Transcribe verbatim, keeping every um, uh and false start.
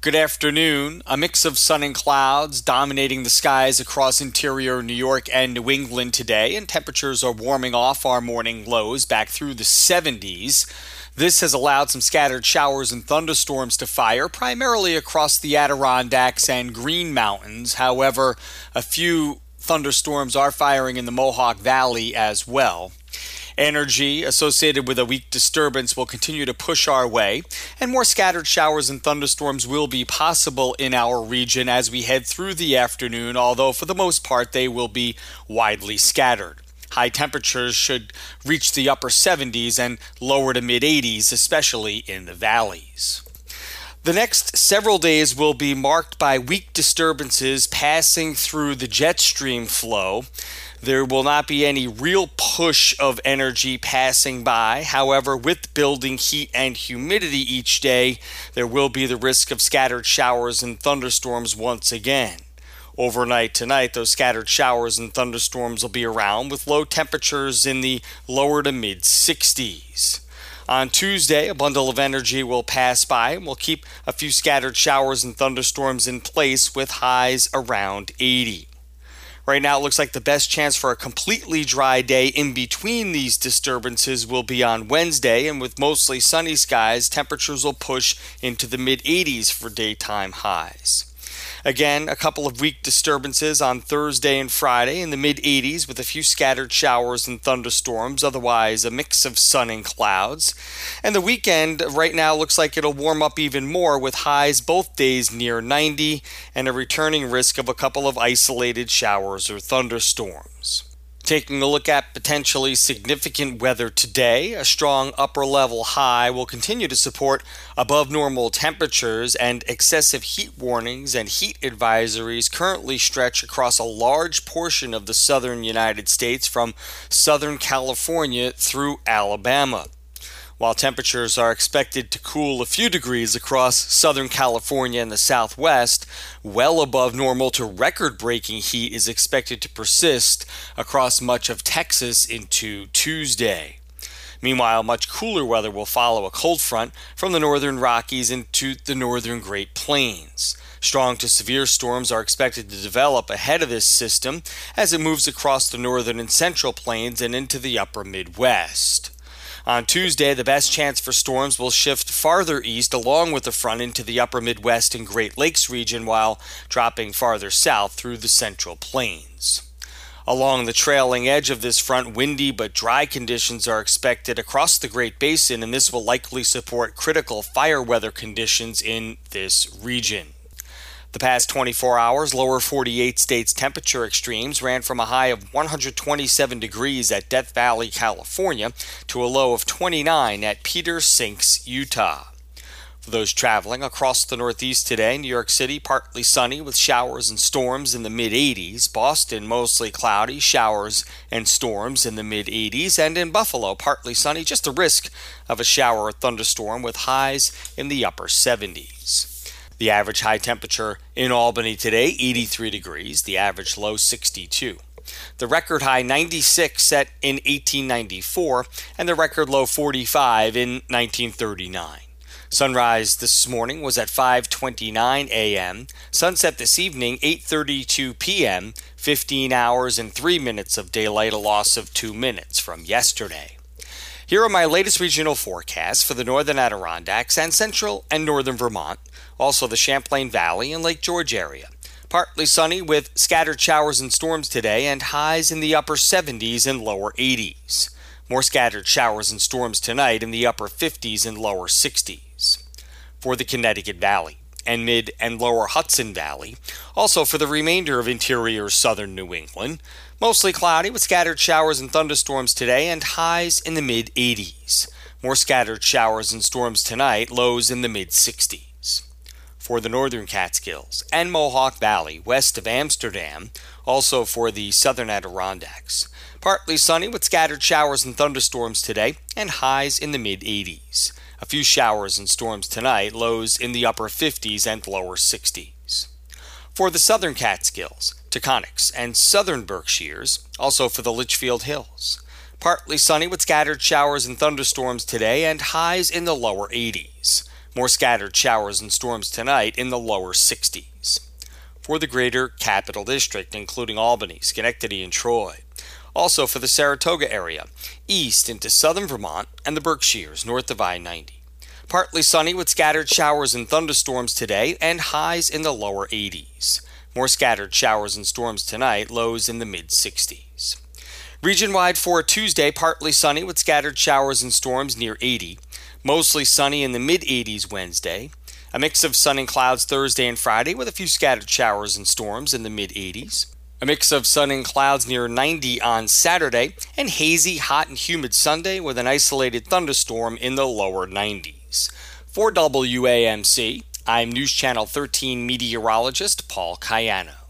Good afternoon. A mix of sun and clouds dominating the skies across interior New York and New England today, and temperatures are warming off our morning lows back through the seventies. This has allowed some scattered showers and thunderstorms to fire, primarily across the Adirondacks and Green Mountains. However, a few thunderstorms are firing in the Mohawk Valley as well. Energy associated with a weak disturbance will continue to push our way, and more scattered showers and thunderstorms will be possible in our region as we head through the afternoon, although for the most part they will be widely scattered. High temperatures should reach the upper seventies and lower to mid eighties, especially in the valleys. The next several days will be marked by weak disturbances passing through the jet stream flow. There will not be any real push of energy passing by. However, with building heat and humidity each day, there will be the risk of scattered showers and thunderstorms once again. Overnight tonight, those scattered showers and thunderstorms will be around with low temperatures in the lower to mid sixties. On Tuesday, a bundle of energy will pass by and will keep a few scattered showers and thunderstorms in place with highs around eighty. Right now, it looks like the best chance for a completely dry day in between these disturbances will be on Wednesday, and with mostly sunny skies, temperatures will push into the mid eighties for daytime highs. Again, a couple of weak disturbances on Thursday and Friday in the mid eighties with a few scattered showers and thunderstorms, otherwise a mix of sun and clouds. And the weekend right now looks like it'll warm up even more with highs both days near ninety and a returning risk of a couple of isolated showers or thunderstorms. Taking a look at potentially significant weather today, a strong upper-level high will continue to support above normal temperatures, and excessive heat warnings and heat advisories currently stretch across a large portion of the southern United States from Southern California through Alabama. While temperatures are expected to cool a few degrees across Southern California and the Southwest, well above normal to record-breaking heat is expected to persist across much of Texas into Tuesday. Meanwhile, much cooler weather will follow a cold front from the northern Rockies into the northern Great Plains. Strong to severe storms are expected to develop ahead of this system as it moves across the northern and central plains and into the upper Midwest. On Tuesday, the best chance for storms will shift farther east along with the front into the upper Midwest and Great Lakes region, while dropping farther south through the central plains. Along the trailing edge of this front, windy but dry conditions are expected across the Great Basin, and this will likely support critical fire weather conditions in this region. The past twenty-four hours, lower forty-eight states temperature extremes ran from a high of one hundred twenty-seven degrees at Death Valley, California, to a low of twenty-nine at Peter Sinks, Utah. For those traveling across the Northeast today, New York City partly sunny with showers and storms in the mid eighties, Boston mostly cloudy, showers and storms in the mid eighties, and in Buffalo partly sunny, just a risk of a shower or thunderstorm with highs in the upper seventies. The average high temperature in Albany today, eighty-three degrees, the average low sixty-two. The record high ninety-six set in eighteen ninety-four, and the record low forty-five in nineteen thirty-nine. Sunrise this morning was at five twenty-nine a.m., sunset this evening eight thirty-two p.m., fifteen hours and three minutes of daylight, a loss of two minutes from yesterday. Here are my latest regional forecasts for the northern Adirondacks and central and northern Vermont, also the Champlain Valley and Lake George area. Partly sunny with scattered showers and storms today, and highs in the upper seventies and lower eighties. More scattered showers and storms tonight in the upper fifties and lower sixties. For the Connecticut Valley and mid and lower Hudson Valley, also for the remainder of interior southern New England, mostly cloudy with scattered showers and thunderstorms today, and highs in the mid eighties. More scattered showers and storms tonight, lows in the mid sixties. For the northern Catskills and Mohawk Valley west of Amsterdam, also for the southern Adirondacks, partly sunny with scattered showers and thunderstorms today, and highs in the mid eighties. A few showers and storms tonight, lows in the upper fifties and lower sixties. For the southern Catskills, Taconics, and southern Berkshires, also for the Litchfield Hills, partly sunny with scattered showers and thunderstorms today, and highs in the lower eighties. More scattered showers and storms tonight in the lower sixties. For the greater Capital District, including Albany, Schenectady, and Troy. Also for the Saratoga area, east into southern Vermont and the Berkshires north of I ninety. Partly sunny with scattered showers and thunderstorms today and highs in the lower eighties. More scattered showers and storms tonight, lows in the mid-sixties. Region-wide for Tuesday, partly sunny with scattered showers and storms near eighty. Mostly sunny in the mid-eighties Wednesday. A mix of sun and clouds Thursday and Friday with a few scattered showers and storms in the mid-eighties. A mix of sun and clouds near ninety on Saturday, and hazy, hot, and humid Sunday with an isolated thunderstorm in the lower nineties. For W A M C, I'm News Channel thirteen meteorologist Paul Cayano.